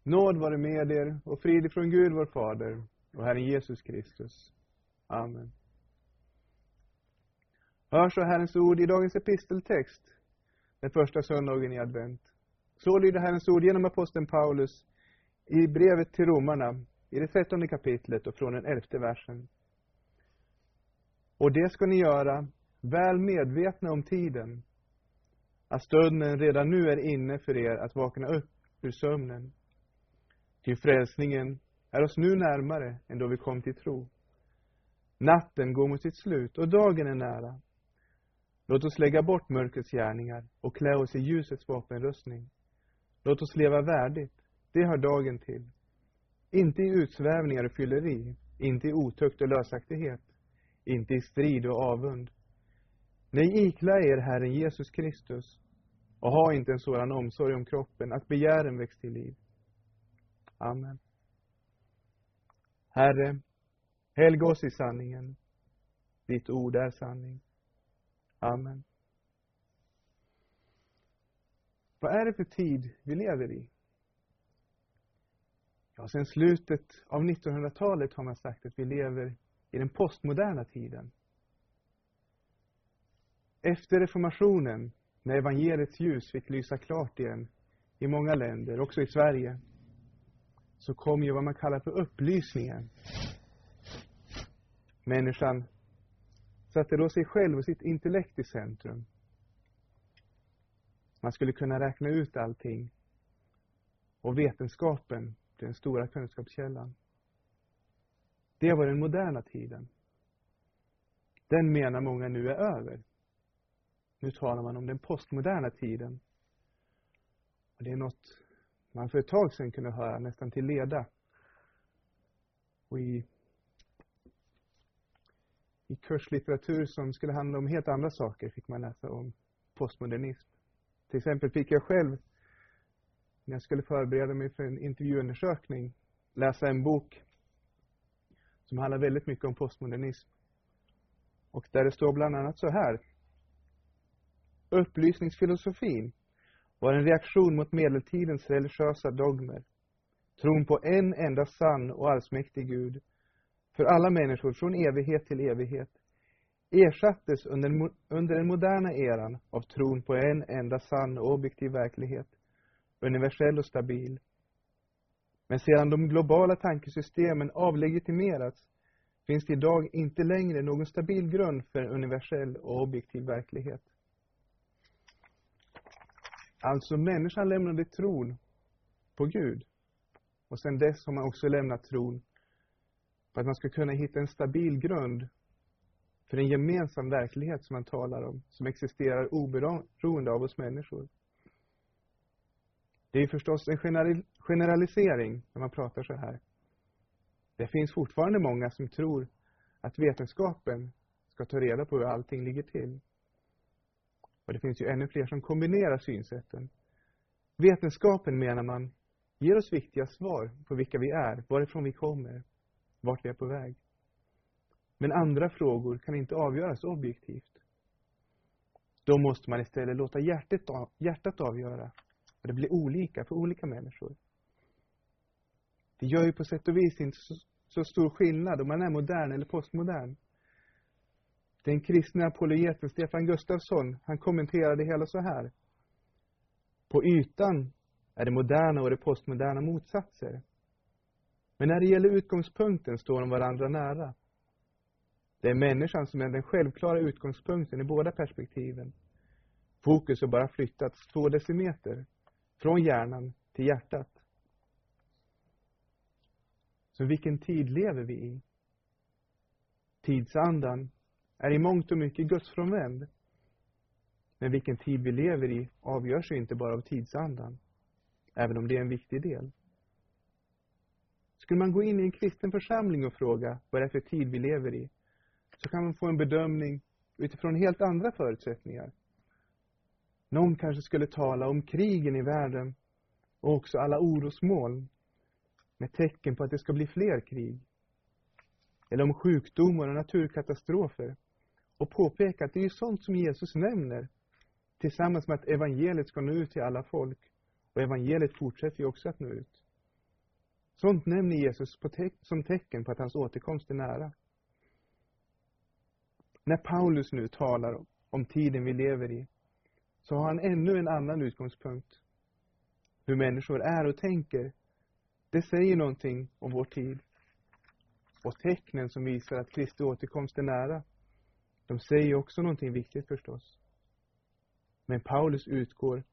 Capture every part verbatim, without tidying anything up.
Nåd vare med er och frid från Gud vår Fader och Herren Jesus Kristus. Amen. Hör så Herrens ord i dagens episteltext, den första söndagen i advent. Så lyder Herrens ord genom aposteln Paulus i brevet till romarna i det trettonde kapitlet och från den elfte versen. Och det ska ni göra, väl medvetna om tiden, att stunden redan nu är inne för er att vakna upp ur sömnen. Ty frälsningen är oss nu närmare än då vi kom till tro. Natten går mot sitt slut och dagen är nära. Låt oss lägga bort mörkrets gärningar och klä oss i ljusets vapenrustning. Låt oss leva värdigt, det hör dagen till. Inte i utsvävningar och fylleri, inte i otukt och lösaktighet, inte i strid och avund. Nej, iklä er Herren Jesus Kristus och ha inte en sådan omsorg om kroppen att begären väcks till liv. Amen. Herre, helga oss i sanningen. Ditt ord är sanning. Amen. Vad är det för tid vi lever i? Ja, sedan slutet av nittonhundratalet har man sagt att vi lever i den postmoderna tiden. Efter reformationen, när evangeliets ljus fick lysa klart igen i många länder, också i Sverige, så kom ju vad man kallar för upplysningen. Människan satte då sig själv och sitt intellekt i centrum. Man skulle kunna räkna ut allting. Och vetenskapen, den stora kunskapskällan. Det var den moderna tiden. Den menar många nu är över. Nu talar man om den postmoderna tiden. Och det är något man för ett tag sedan kunde höra nästan till leda. Och i, i kurslitteratur som skulle handla om helt andra saker fick man läsa om postmodernism. Till exempel fick jag själv, när jag skulle förbereda mig för en intervjuundersökning, läsa en bok som handlar väldigt mycket om postmodernism. Och där det står bland annat så här. Upplysningsfilosofin var en reaktion mot medeltidens religiösa dogmer. Tron på en enda sann och allsmäktig Gud för alla människor från evighet till evighet ersattes under, under den moderna eran av tron på en enda sann och objektiv verklighet, universell och stabil. Men sedan de globala tankesystemen avlegitimerats finns det idag inte längre någon stabil grund för universell och objektiv verklighet. Alltså människan lämnade tron på Gud. Och sedan dess har man också lämnat tron på att man ska kunna hitta en stabil grund för en gemensam verklighet som man talar om. Som existerar oberoende av oss människor. Det är förstås en generalisering när man pratar så här. Det finns fortfarande många som tror att vetenskapen ska ta reda på hur allting ligger till. Och det finns ju ännu fler som kombinerar synsätten. Vetenskapen, menar man, ger oss viktiga svar på vilka vi är, varifrån vi kommer, vart vi är på väg. Men andra frågor kan inte avgöras objektivt. Då måste man istället låta hjärtat, av, hjärtat avgöra. Och det blir olika för olika människor. Det gör ju på sätt och vis inte så, så stor skillnad om man är modern eller postmodern. Den kristna apologeten Stefan Gustafsson, han kommenterade hela så här. På ytan är det moderna och det postmoderna motsatser. Men när det gäller utgångspunkten står de varandra nära. Det är människan som är den självklara utgångspunkten i båda perspektiven. Fokus har bara flyttats två decimeter från hjärnan till hjärtat. Så vilken tid lever vi i? Tidsandan är i mångt och mycket gudsfrånvänd. Men vilken tid vi lever i avgörs ju inte bara av tidsandan. Även om det är en viktig del. Skulle man gå in i en kristen församling och fråga vad det är för tid vi lever i, så kan man få en bedömning utifrån helt andra förutsättningar. Någon kanske skulle tala om krigen i världen och också alla orosmoln med tecken på att det ska bli fler krig. Eller om sjukdomar och naturkatastrofer och påpeka att det är sånt som Jesus nämner tillsammans med att evangeliet ska nå ut till alla folk. Och evangeliet fortsätter ju också att nå ut. Sånt nämner Jesus på te- som tecken på att hans återkomst är nära. När Paulus nu talar om tiden vi lever i, så har han ännu en annan utgångspunkt. Hur människor är och tänker, det säger någonting om vår tid. Och tecknen som visar att Kristi återkomst är nära, de säger också någonting viktigt förstås. Men Paulus utgår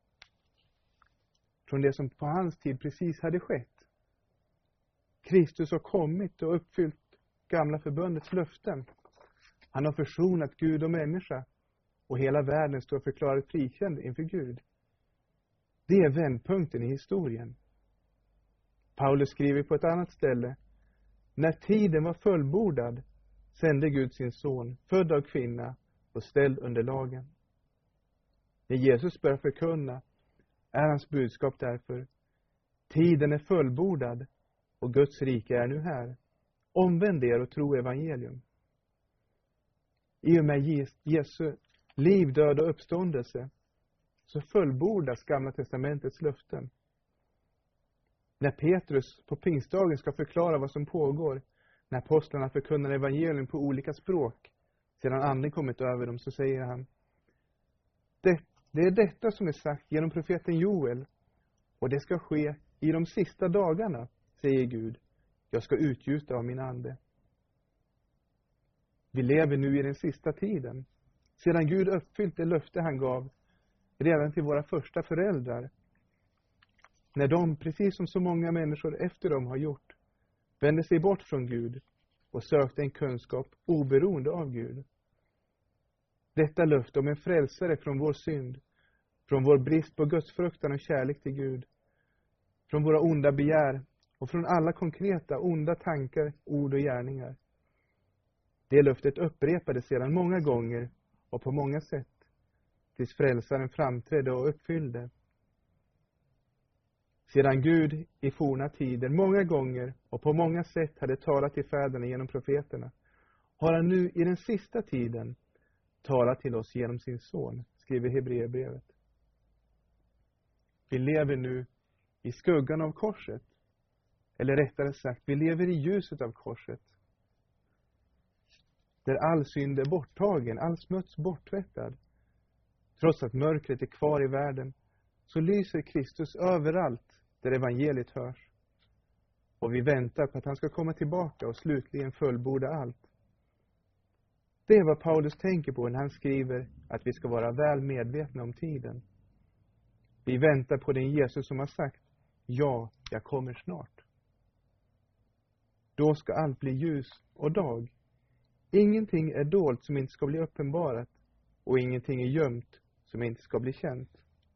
från det som på hans tid precis hade skett. Kristus har kommit och uppfyllt gamla förbundets löften. Han har försonat Gud och människa, och hela världen står förklarad frikänd inför Gud. Det är vändpunkten i historien. Paulus skriver på ett annat ställe: när tiden var fullbordad sände Gud sin son, född av kvinna och ställd under lagen. När Jesus börjar förkunna är hans budskap därför: tiden är fullbordad och Guds rike är nu här. Omvänd er och tro evangelium. I och med Jesu liv, död och uppståndelse så fullbordas Gamla testamentets löften. När Petrus på pingstdagen ska förklara vad som pågår, när apostlarna förkunnar evangelium på olika språk sedan anden kommit över dem, så säger han: det, det är detta som är sagt genom profeten Joel, och det ska ske i de sista dagarna, säger Gud. Jag ska utgjuta av min ande. Vi lever nu i den sista tiden. Sedan Gud uppfyllt det löfte han gav redan till våra första föräldrar. När de, precis som så många människor efter dem har gjort, vände sig bort från Gud och sökte en kunskap oberoende av Gud. Detta löfte om en frälsare från vår synd, från vår brist på gudsfruktan och kärlek till Gud, från våra onda begär och från alla konkreta onda tankar, ord och gärningar. Det löftet upprepades sedan många gånger och på många sätt, tills frälsaren framträdde och uppfyllde. Sedan Gud i forna tider många gånger och på många sätt hade talat till fäderna genom profeterna, har han nu i den sista tiden talat till oss genom sin son, skriver Hebreerbrevet. Vi lever nu i skuggan av korset. Eller rättare sagt, vi lever i ljuset av korset. Där all synd är borttagen, all smuts borttvättad. Trots att mörkret är kvar i världen, så lyser Kristus överallt där evangeliet hörs. Och vi väntar på att han ska komma tillbaka och slutligen fullborda allt. Det är vad Paulus tänker på när han skriver att vi ska vara väl medvetna om tiden. Vi väntar på den Jesus som har sagt: ja, jag kommer snart. Då ska allt bli ljus och dag. Ingenting är dolt som inte ska bli uppenbarat, och ingenting är gömt som inte ska bli känt.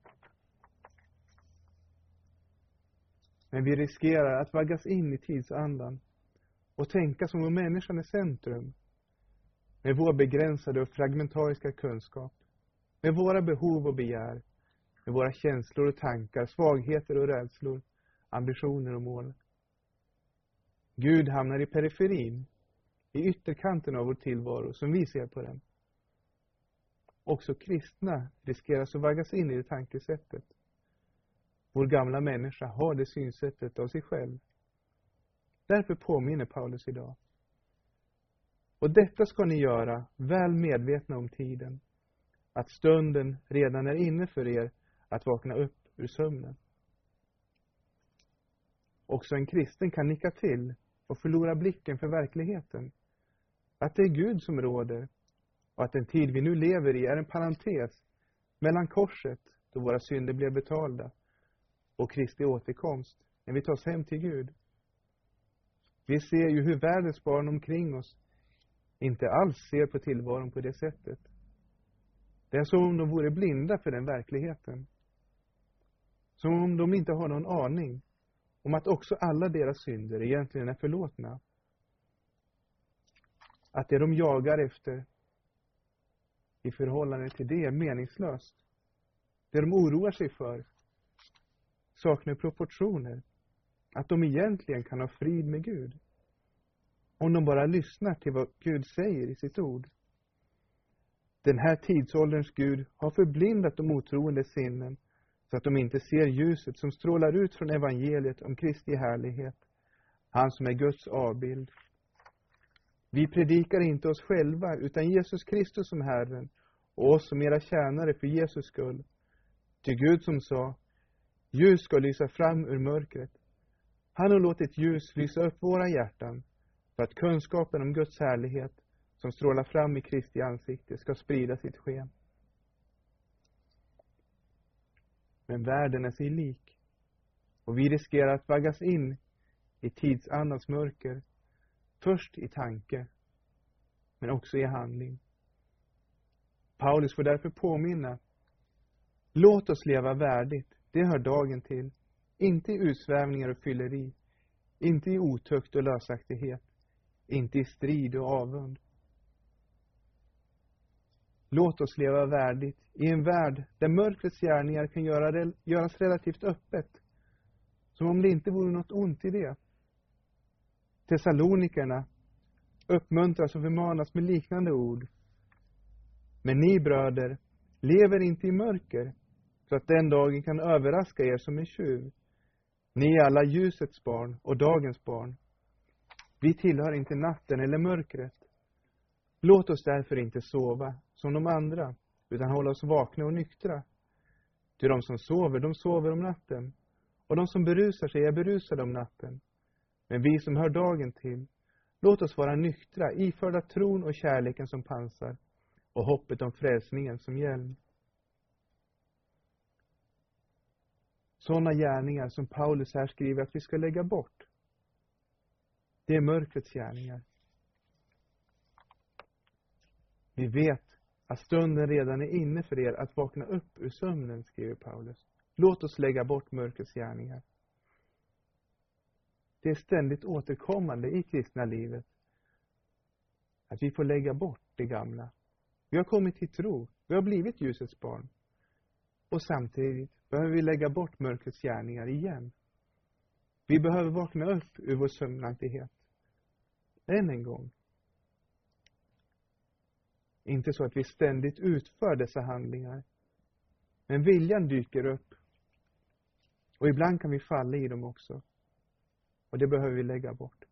Men vi riskerar att vaggas in i tidsandan och tänka som om människan är centrum. Med vår begränsade och fragmentariska kunskap, med våra behov och begär, med våra känslor och tankar, svagheter och rädslor, ambitioner och mål. Gud hamnar i periferin, i ytterkanten av vår tillvaro som vi ser på den. Också kristna riskerar att vaggas in i det tankesättet. Vår gamla människa har det synsättet av sig själv. Därför påminner Paulus idag: och detta ska ni göra, väl medvetna om tiden, att stunden redan är inne för er att vakna upp ur sömnen. Också en kristen kan nicka till och förlora blicken för verkligheten. Att det är Gud som råder, och att den tid vi nu lever i är en parentes mellan korset, då våra synder blev betalda, och Kristi återkomst, när vi tas hem till Gud. Vi ser ju hur världens barn omkring oss inte alls ser på tillvaron på det sättet. Det är som om de vore blinda för den verkligheten. Som om de inte har någon aning om att också alla deras synder egentligen är förlåtna. Att det de jagar efter i förhållande till det är meningslöst. Det de oroar sig för saknar proportioner. Att de egentligen kan ha frid med Gud, om de bara lyssnar till vad Gud säger i sitt ord. Den här tidsålderns Gud har förblindat de otroende sinnen, så att de inte ser ljuset som strålar ut från evangeliet om Kristi härlighet Han som är Guds avbild. Vi predikar inte oss själva, utan Jesus Kristus som Herren, och oss som era tjänare för Jesus skull. Till Gud som sa, ljus ska lysa fram ur mörkret. Han har låtit ljus lysa upp våra hjärtan, för att kunskapen om Guds härlighet, som strålar fram i Kristi ansikte, ska sprida sitt sken. Men världen är sig lik, och vi riskerar att vaggas in i tidsandans mörker, först i tanke, men också i handling. Paulus får därför påminna, låt oss leva värdigt, det hör dagen till, inte i utsvävningar och fylleri, inte i otukt och lösaktighet, inte i strid och avund. Låt oss leva värdigt i en värld där mörkrets gärningar kan göra, göras relativt öppet, som om det inte vore något ont i det. Thessalonikerna uppmuntras och förmanas med liknande ord. Men ni bröder, lever inte i mörker, så att den dagen kan överraska er som en tjuv. Ni är alla ljusets barn och dagens barn. Vi tillhör inte natten eller mörkret. Låt oss därför inte sova som de andra, utan hålla oss vakna och nyktra. Ty de som sover, de sover om natten, och de som berusar sig är berusade om natten. Men vi som hör dagen till, låt oss vara nyktra, iförda tron och kärleken som pansar, och hoppet om frälsningen som hjälm. Sådana gärningar som Paulus här skriver att vi ska lägga bort, det är mörkrets gärningar. Vi vet att stunden redan är inne för er att vakna upp ur sömnen, skriver Paulus. Låt oss lägga bort mörkrets gärningar. Det är ständigt återkommande i kristna livet att vi får lägga bort det gamla. Vi har kommit till tro, vi har blivit ljusets barn. Och samtidigt behöver vi lägga bort mörkrets gärningar igen. Vi behöver vakna upp ur vår sömnaktighet. Än en gång. Inte så att vi ständigt utför dessa handlingar. Men viljan dyker upp. Och ibland kan vi falla i dem också. Och det behöver vi lägga bort.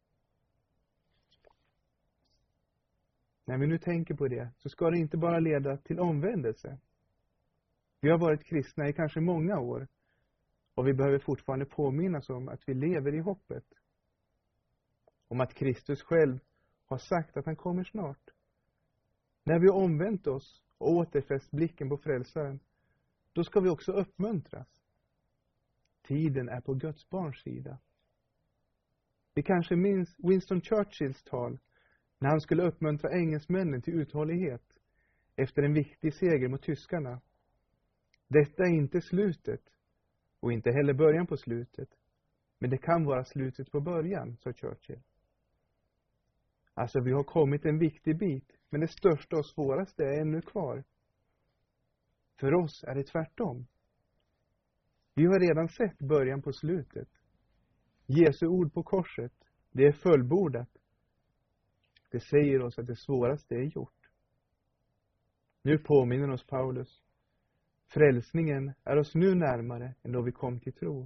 När vi nu tänker på det, så ska det inte bara leda till omvändelse. Vi har varit kristna i kanske många år. Och vi behöver fortfarande påminnas om att vi lever i hoppet. Om att Kristus själv har sagt att han kommer snart. När vi har omvänt oss och återfäst blicken på frälsaren, då ska vi också uppmuntras. Tiden är på Guds barns sida. Vi kanske minns Winston Churchills tal när han skulle uppmuntra engelsmännen till uthållighet efter en viktig seger mot tyskarna. Detta är inte slutet och inte heller början på slutet, men det kan vara slutet på början, sa Churchill. Alltså, vi har kommit en viktig bit, men det största och svåraste är ännu kvar. För oss är det tvärtom. Vi har redan sett början på slutet. Jesu ord på korset, det är fullbordat. Det säger oss att det svåraste är gjort. Nu påminner oss Paulus. Frälsningen är oss nu närmare än då vi kom till tro.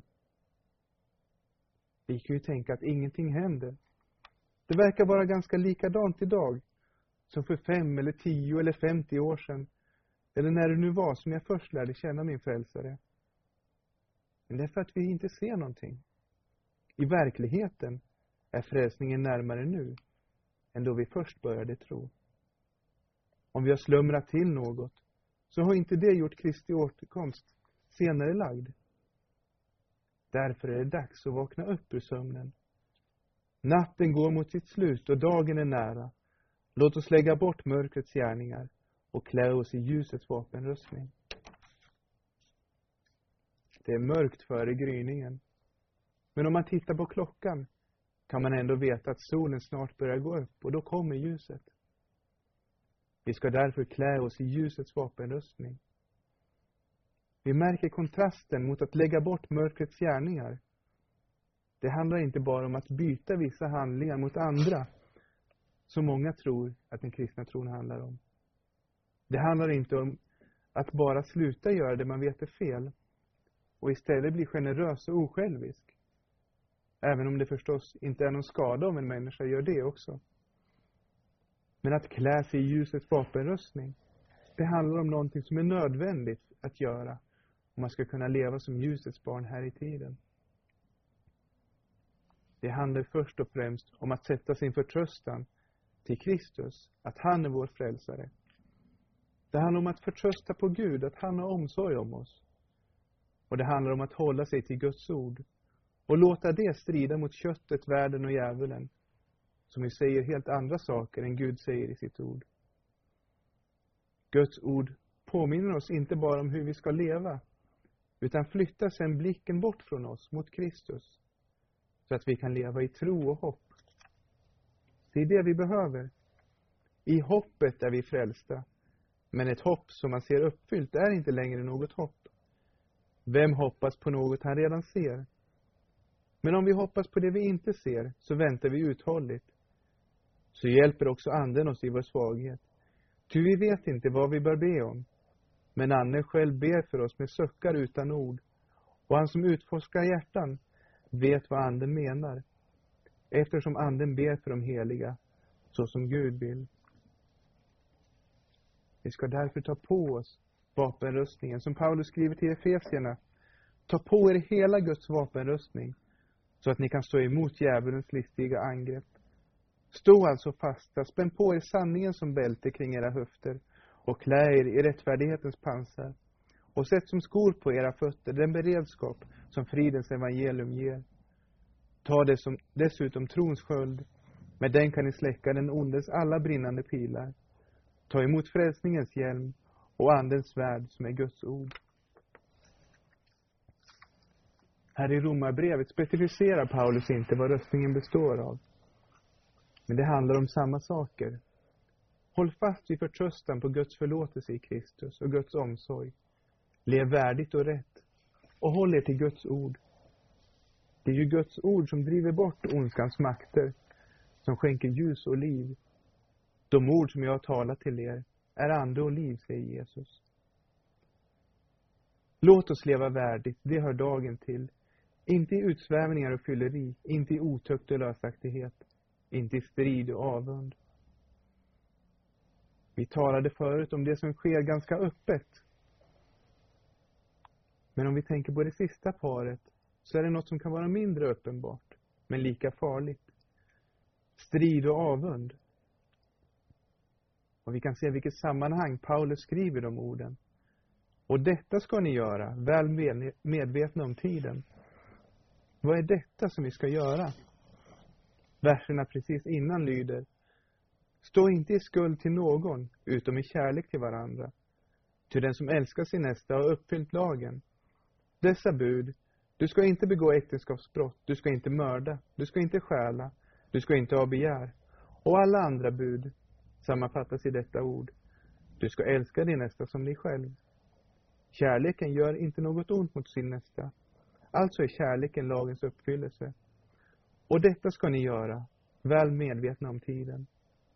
Vi kan ju tänka att ingenting händer. Det verkar vara ganska likadant idag som för fem eller tio eller femtio år sedan. Eller när det nu var som jag först lärde känna min frälsare. Men det är för att vi inte ser någonting. I verkligheten är frälsningen närmare nu än då vi först började tro. Om vi har slumrat till något, så har inte det gjort Kristi återkomst senare lagd. Därför är det dags att vakna upp ur sömnen. Natten går mot sitt slut och dagen är nära. Låt oss lägga bort mörkrets gärningar och klä oss i ljusets vapenrustning. Det är mörkt före gryningen. Men om man tittar på klockan kan man ändå veta att solen snart börjar gå upp och då kommer ljuset. Vi ska därför klä oss i ljusets vapenrustning. Vi märker kontrasten mot att lägga bort mörkrets gärningar. Det handlar inte bara om att byta vissa handlingar mot andra, som många tror att den kristna tron handlar om. Det handlar inte om att bara sluta göra det man vet är fel och istället bli generös och osjälvisk. Även om det förstås inte är någon skada om en människa gör det också. Men att klä sig i ljusets vapenrustning, det handlar om någonting som är nödvändigt att göra om man ska kunna leva som ljusets barn här i tiden. Det handlar först och främst om att sätta sin förtröstan till Kristus, att han är vår frälsare. Det handlar om att förtrösta på Gud, att han har omsorg om oss. Och det handlar om att hålla sig till Guds ord och låta det strida mot köttet, världen och djävulen, som ju säger helt andra saker än Gud säger i sitt ord. Guds ord påminner oss inte bara om hur vi ska leva, utan flyttar sedan blicken bort från oss mot Kristus, så att vi kan leva i tro och hopp. Det är det vi behöver. I hoppet är vi frälsta, men ett hopp som man ser uppfyllt är inte längre något hopp. Vem hoppas på något han redan ser? Men om vi hoppas på det vi inte ser, så väntar vi uthålligt. Så hjälper också anden oss i vår svaghet. Ty vi vet inte vad vi bör be om. Men anden själv ber för oss med suckar utan ord. Och han som utforskar hjärtan vet vad anden menar. Eftersom anden ber för de heliga, så som Gud vill. Vi ska därför ta på oss vapenrustningen, som Paulus skriver till Efesierna. Ta på er hela Guds vapenrustning, så att ni kan stå emot djävulens listiga angrepp. Stå alltså fasta, spänn på er sanningen som bälte kring era höfter, och klä er i rättfärdighetens pansar. Och sätt som skor på era fötter den beredskap som fridens evangelium ger. Ta det som dessutom trons sköld, med den kan ni släcka den ondes alla brinnande pilar. Ta emot frälsningens hjälm och andens svärd som är Guds ord. Här i Romarbrevet specificerar Paulus inte vad rustningen består av. Men det handlar om samma saker. Håll fast vid förtröstan på Guds förlåtelse i Kristus och Guds omsorg. Lev värdigt och rätt. Och håll er till Guds ord. Det är ju Guds ord som driver bort ondskans makter, som skänker ljus och liv. De ord som jag har talat till er är ande och liv, säger Jesus. Låt oss leva värdigt, det hör dagen till. Inte i utsvävningar och fylleri, inte i otukt och lösaktighet, inte i strid och avund. Vi talade förut om det som sker ganska öppet. Men om vi tänker på det sista paret, så är det något som kan vara mindre uppenbart, men lika farligt. Strid och avund. Och vi kan se vilket sammanhang Paulus skriver de orden. Och detta ska ni göra, väl medvetna om tiden. Vad är detta som vi ska göra? Verserna precis innan lyder: stå inte i skuld till någon, utom i kärlek till varandra. Ty den som älskar sin nästa har uppfyllt lagen. Dessa bud: du ska inte begå äktenskapsbrott, du ska inte mörda, du ska inte stjäla, du ska inte ha begär. Och alla andra bud sammanfattas i detta ord: du ska älska din nästa som dig själv. Kärleken gör inte något ont mot sin nästa. Alltså är kärleken lagens uppfyllelse. Och detta ska ni göra, väl medvetna om tiden.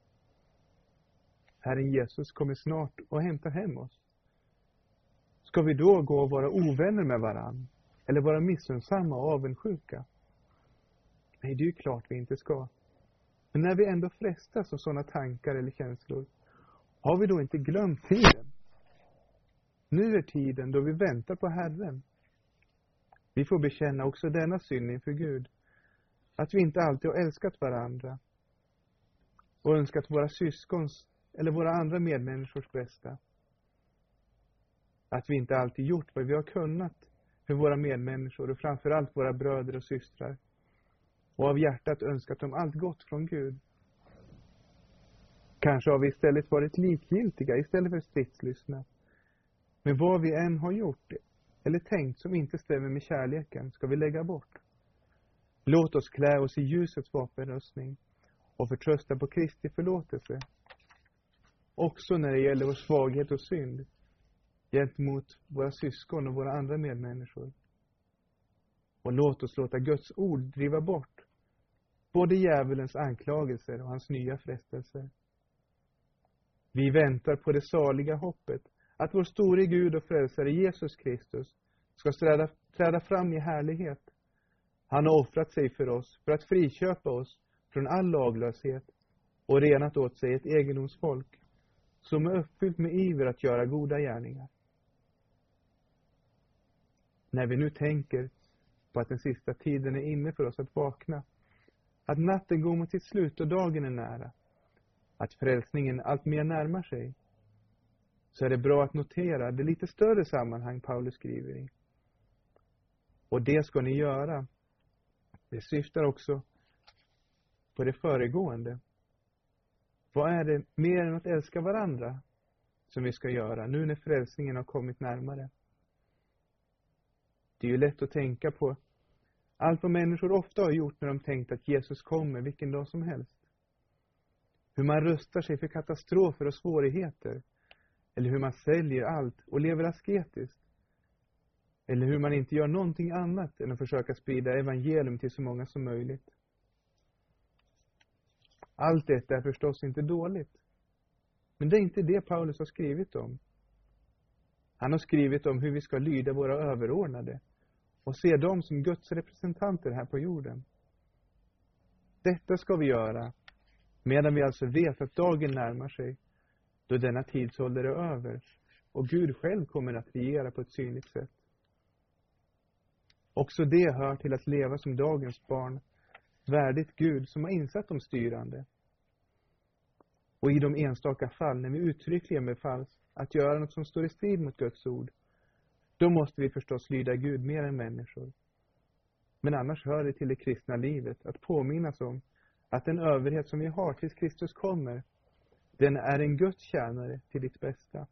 Herren Jesus kommer snart och hämtar hem oss. Ska vi då gå och vara ovänner med varann? Eller vara missunnsamma och avundsjuka? Nej, det är ju klart vi inte ska. Men när vi ändå frestas av sådana tankar eller känslor, har vi då inte glömt tiden? Nu är tiden då vi väntar på Herren. Vi får bekänna också denna synd inför Gud. Att vi inte alltid har älskat varandra och önskat våra syskons eller våra andra medmänniskors bästa. Att vi inte alltid gjort vad vi har kunnat för våra medmänniskor och framförallt våra bröder och systrar. Och av hjärtat önskat dem allt gott från Gud. Kanske har vi istället varit likgiltiga istället för stridslystna. Men vad vi än har gjort eller tänkt som inte stämmer med kärleken ska vi lägga bort. Låt oss klä oss i ljusets vapenrustning och förtrösta på Kristi förlåtelse. Också när det gäller vår svaghet och synd gentemot våra syskon och våra andra medmänniskor. Och låt oss låta Guds ord driva bort både djävulens anklagelser och hans nya frestelser. Vi väntar på det saliga hoppet att vår store Gud och frälsare Jesus Kristus ska träda, träda fram i härlighet. Han har offrat sig för oss för att friköpa oss från all laglöshet och renat åt sig ett egendomsfolk som är uppfyllt med iver att göra goda gärningar. När vi nu tänker på att den sista tiden är inne för oss att vakna, att natten går mot sitt slut och dagen är nära, att frälsningen allt mer närmar sig, så är det bra att notera det lite större sammanhang Paulus skriver i. Och det ska ni göra. Det syftar också på det föregående. Vad är det mer än att älska varandra som vi ska göra nu när frälsningen har kommit närmare? Det är ju lätt att tänka på allt vad människor ofta har gjort när de tänkt att Jesus kommer vilken dag som helst. Hur man rustar sig för katastrofer och svårigheter. Eller hur man säljer allt och lever asketiskt. Eller hur man inte gör någonting annat än att försöka sprida evangelium till så många som möjligt. Allt detta är förstås inte dåligt. Men det är inte det Paulus har skrivit om. Han har skrivit om hur vi ska lyda våra överordnade och se dem som Guds representanter här på jorden. Detta ska vi göra medan vi alltså vet att dagen närmar sig då denna tidsålder är över och Gud själv kommer att regera på ett synligt sätt. Också det hör till att leva som dagens barn, värdigt Gud som har insatt de styrande. Och i de enstaka fall när vi uttryckligen befalls att göra något som står i strid mot Guds ord, då måste vi förstås lyda Gud mer än människor. Men annars hör det till det kristna livet att påminnas om att den överhet som vi har tills Kristus kommer, den är en Guds tjänare till ditt bästa.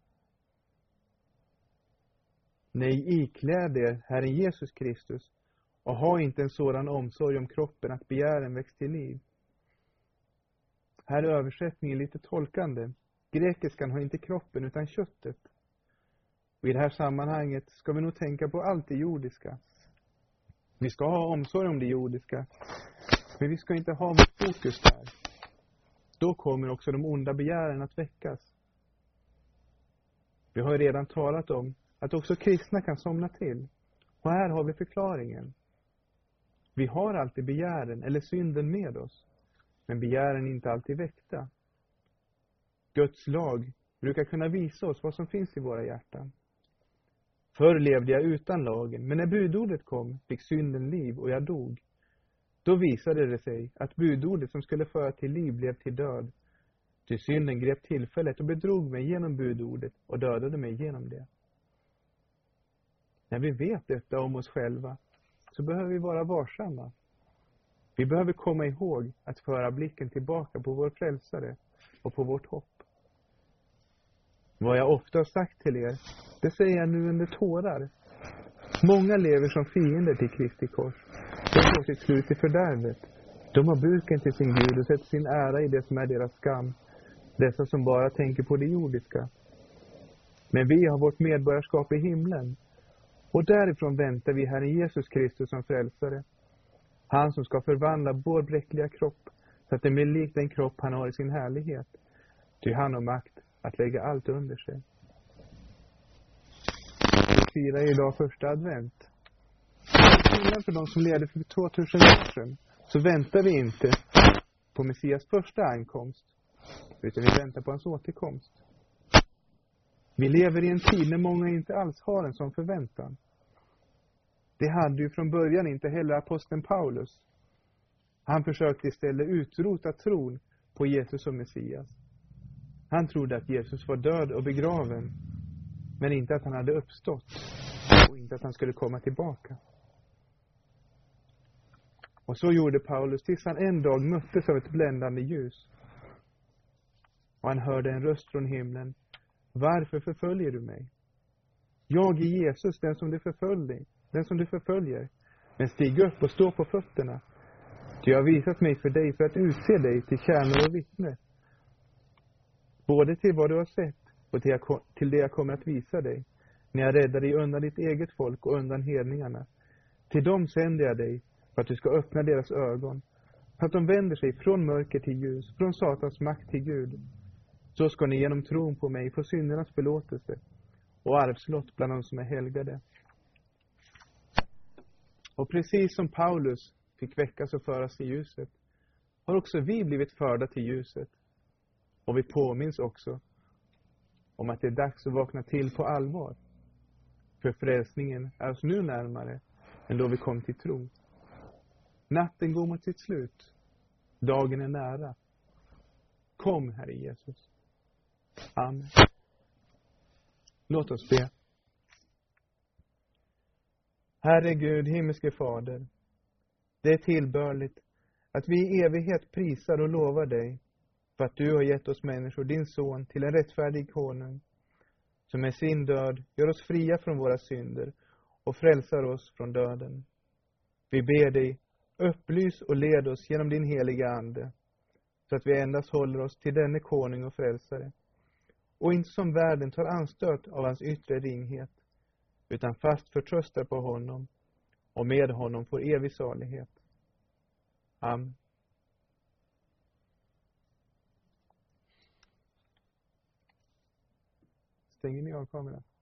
Nej, ikläd er Herren Jesus Kristus och ha inte en sådan omsorg om kroppen att begären väcks till liv. Här är översättningen lite tolkande. Grekiskan har inte kroppen utan köttet. Och i det här sammanhanget ska vi nog tänka på allt det jordiska. Vi ska ha omsorg om det jordiska, men vi ska inte ha vårt fokus där. Då kommer också de onda begären att väckas. Vi har ju redan talat om att också kristna kan somna till. Och här har vi förklaringen. Vi har alltid begären eller synden med oss, men begären är inte alltid väckta. Guds lag brukar kunna visa oss vad som finns i våra hjärtan. Förr levde jag utan lagen, men när budordet kom fick synden liv och jag dog. Då visade det sig att budordet som skulle föra till liv blev till död. Ty synden grep tillfället och bedrog mig genom budordet och dödade mig genom det. När vi vet detta om oss själva så behöver vi vara varsamma. Vi behöver komma ihåg att föra blicken tillbaka på vår frälsare och på vårt hopp. Vad jag ofta har sagt till er, det säger jag nu under tårar. Många lever som fiender till Kristi kors. De får sitt slut i fördärvet. De har buken till sin Gud och sätter sin ära i det som är deras skam. Dessa som bara tänker på det jordiska. Men vi har vårt medborgarskap i himlen. Och därifrån väntar vi Herren Jesus Kristus som frälsare. Han som ska förvandla vår bräckliga kropp så att den blir lik den kropp han har i sin härlighet. Ty han har makt att lägga allt under sig. Vi firar idag första advent. Till för de som levde för tvåtusen år sedan så väntar vi inte på Messias första ankomst, utan vi väntar på hans återkomst. Vi lever i en tid när många inte alls har en sån förväntan. Det hade ju från början inte heller aposteln Paulus. Han försökte istället utrota tron på Jesus som Messias. Han trodde att Jesus var död och begraven, men inte att han hade uppstått och inte att han skulle komma tillbaka. Och så gjorde Paulus tills han en dag möttes av ett bländande ljus. Och han hörde en röst från himlen. Varför förföljer du mig? Jag är Jesus, den som du förföljer, den som du förföljer. Men stig upp och stå på fötterna. Ty jag har visat mig för dig för att utse dig till tjänare och vittne. Både till vad du har sett och till, jag, till det jag kommer att visa dig. När jag räddar dig undan ditt eget folk och undan hedningarna. Till dem sänder jag dig för att du ska öppna deras ögon. För att de vänder sig från mörker till ljus, från Satans makt till Gud. Så ska ni genom tron på mig få syndernas förlåtelse och arvslott bland de som är helgade. Och precis som Paulus fick väckas och föras till ljuset, har också vi blivit förda till ljuset. Och vi påminns också om att det är dags att vakna till på allvar. För frälsningen är oss nu närmare än då vi kom till tro. Natten går mot sitt slut. Dagen är nära. Kom, Herre Jesus. Amen. Låt oss be. Herre Gud, himmelske Fader, det är tillbörligt att vi i evighet prisar och lovar dig för att du har gett oss människor, din son, till en rättfärdig konung, som med sin död gör oss fria från våra synder och frälsar oss från döden. Vi ber dig, upplys och led oss genom din heliga ande, så att vi endast håller oss till denne konung och frälsare, och inte som världen tar anstöt av hans yttre ringhet, utan fast förtröstar på honom och med honom får evig salighet. Amen. Stänger ni av kameran?